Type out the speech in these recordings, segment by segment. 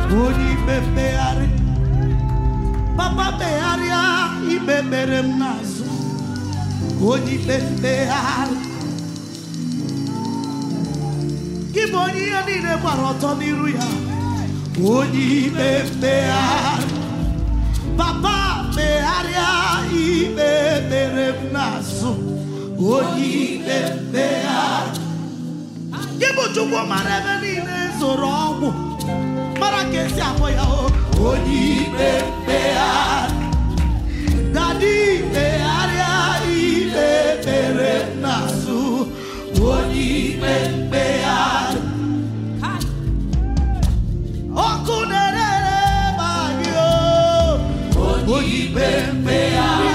Oni bebeari, Papa bearia, ibeberem nazo. Oni bebeari, Giboni ani ne baroto niruya. Oni bebeari, Papa bearia, ibeberem nazo. Oni bebeari, Gibo chubo mareveni ne zorongo. Marakesi apoya o Oni bebeari, Daddy bearia, ibebere nasu. Oni bebeari, Okunere bagio. Oni bebeari,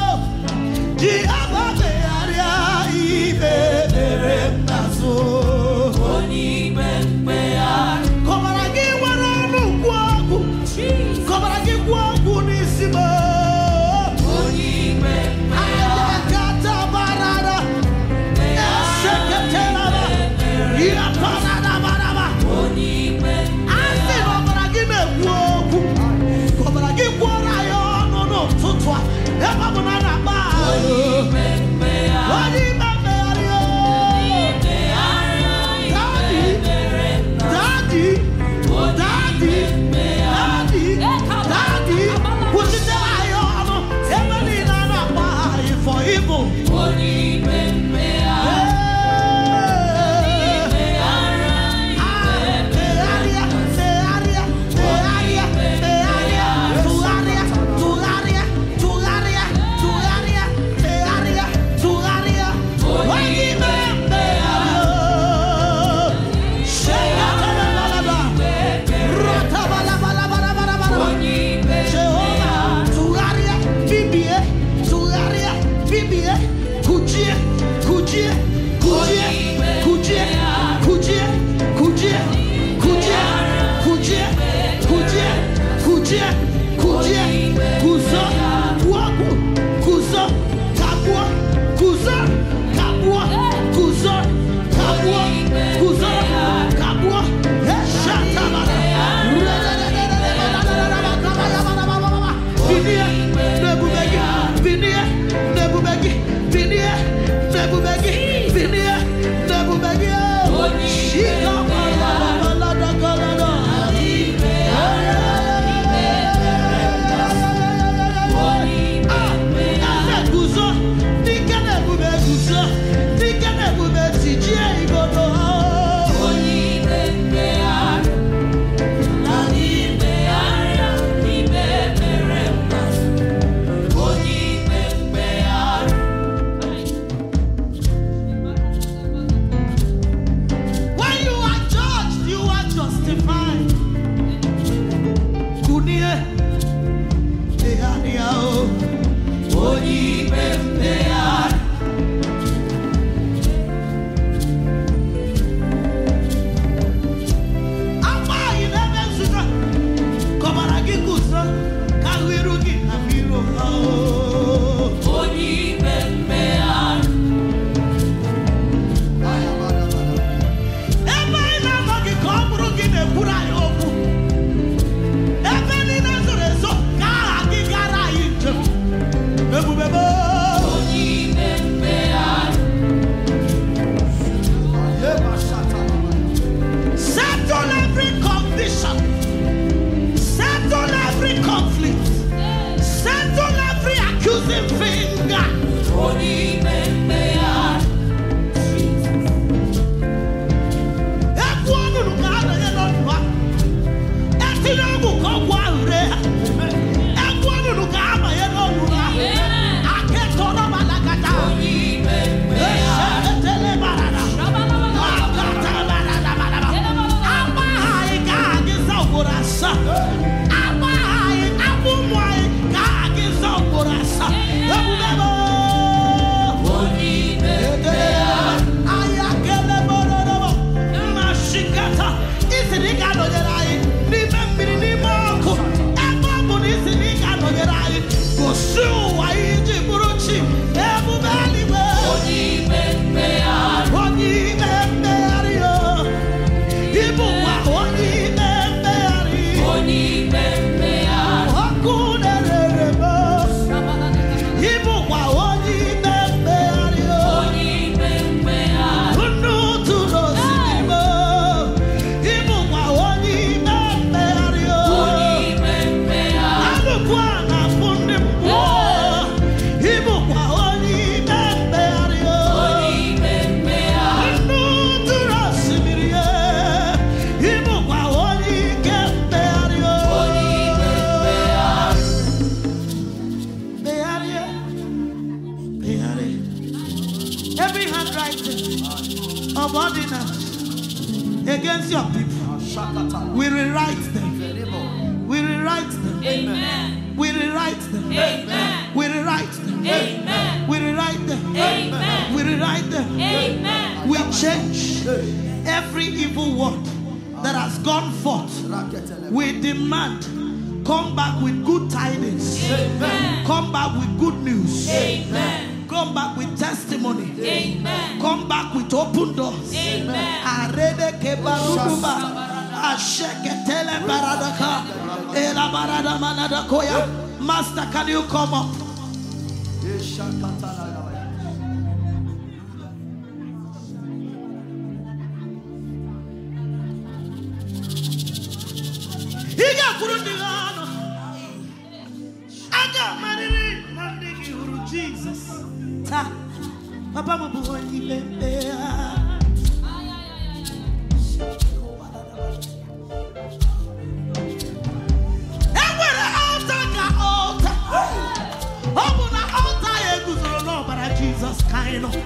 Diaba bearia, ibebere nasu. Oni bebeari, Komaragi waranu kwaku, Komaragi kwaku nisima. Oni bebeari, Ayakata barada, Eseketelaba, Iapanada baraba. Oni bebeari, Asi komaragi me kwaku, Komaragi kwarayo no no tutwa. Eba bunana ba. Oni bebeari, Oni bebeari. Settle every ordinance against your people, we rewrite them. We rewrite them. Amen. We rewrite them. Amen. We rewrite them. Amen. We rewrite them. Amen. We rewrite them. Amen. We change every evil word that has gone forth. We demand, come back with good tidings. Amen. Come back with good news. Amen. Come back with testimony. Amen. Come back with open doors. Amen. Arede kebaruba. Asheketele baradaka. Ela barada manada koya. Master, can you come up? Iga kurundigano. Aga mariri mandigi uru Jesus. Ta. Papa mabuhoni bebea. Jesus kind of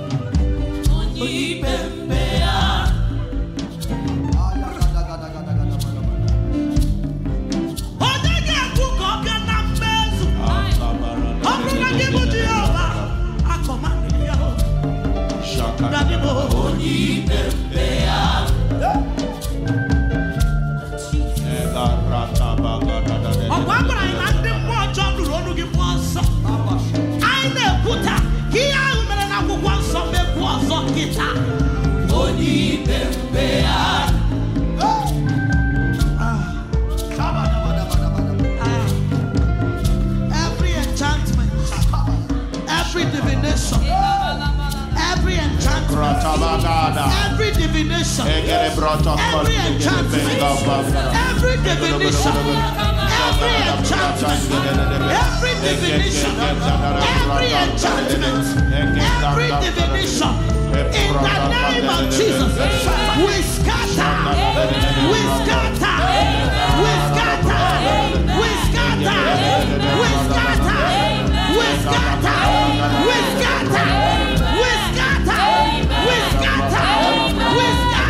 every enchantment, every divination, every enchantment, every divination, every enchantment, every divination, every enchantment, every divination, every enchantment, every divination. In the name of Jesus, we scatter, we scatter, we scatter, we scatter, we scatter, we scatter, we scatter, we scatter, we scatter, we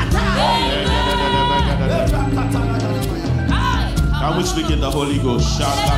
scatter. Can we speak in the Holy Ghost?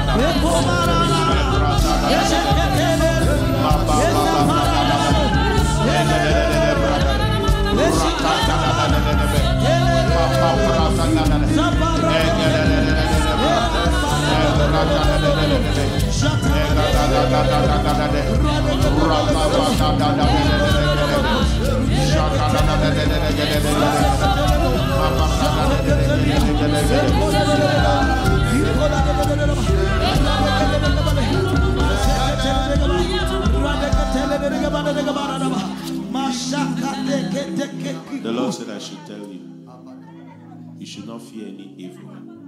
The Lord said I should tell you, you should not fear any evil.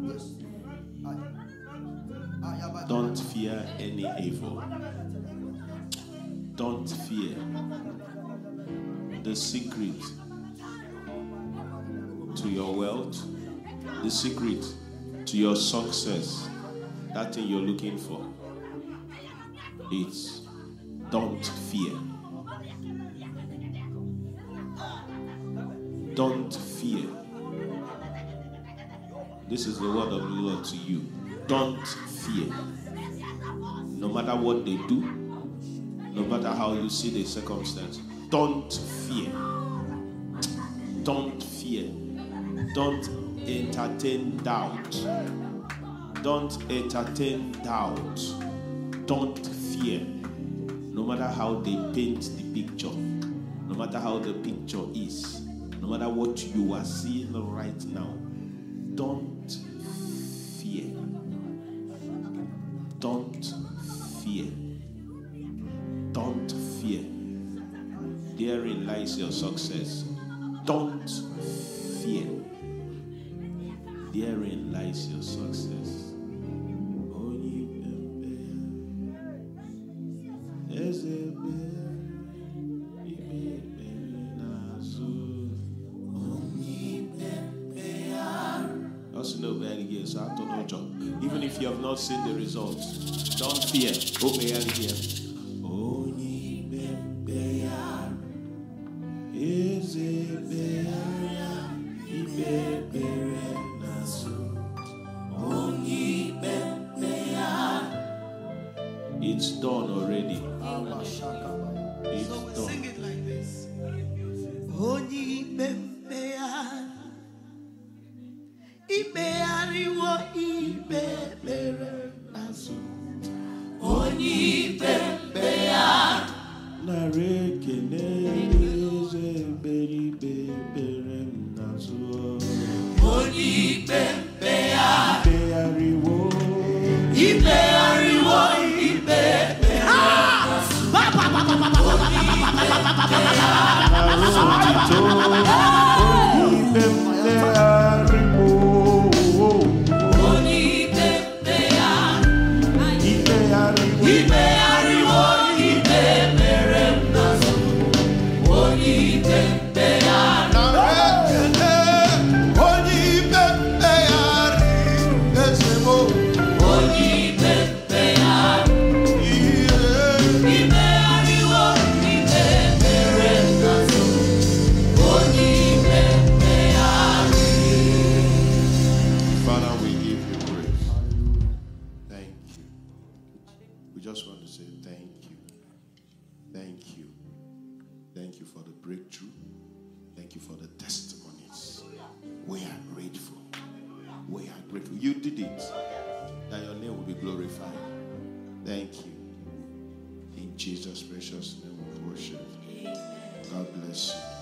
Don't fear any evil. Don't fear. The secret to your wealth, the secret to your success, that thing you're looking for, it's don't fear. Don't fear. This is the word of the Lord to you. Don't fear. No matter what they do, no matter how you see the circumstance, don't fear. Don't fear. Don't entertain doubt. Don't entertain doubt. Don't fear. No matter how they paint the picture, no matter how the picture is, no matter what you are seeing right now, don't fear. Don't fear. Don't fear. Therein lies your success. Don't fear. Therein lies your success. Even if you have not seen the results, don't fear. Only It's done already. It's So we done. sing it like this. Onyi bembea, ibeariwo ibebere nazo. Onyi bembea, Narekene beri nazo. onyi bembea, Ibeariwo ibeariwo ibebere nazo. Thank you for the breakthrough. Thank you for the testimonies. We are grateful. We are grateful. You did it. That your name will be glorified. Thank you. In Jesus' precious name we worship. God bless you.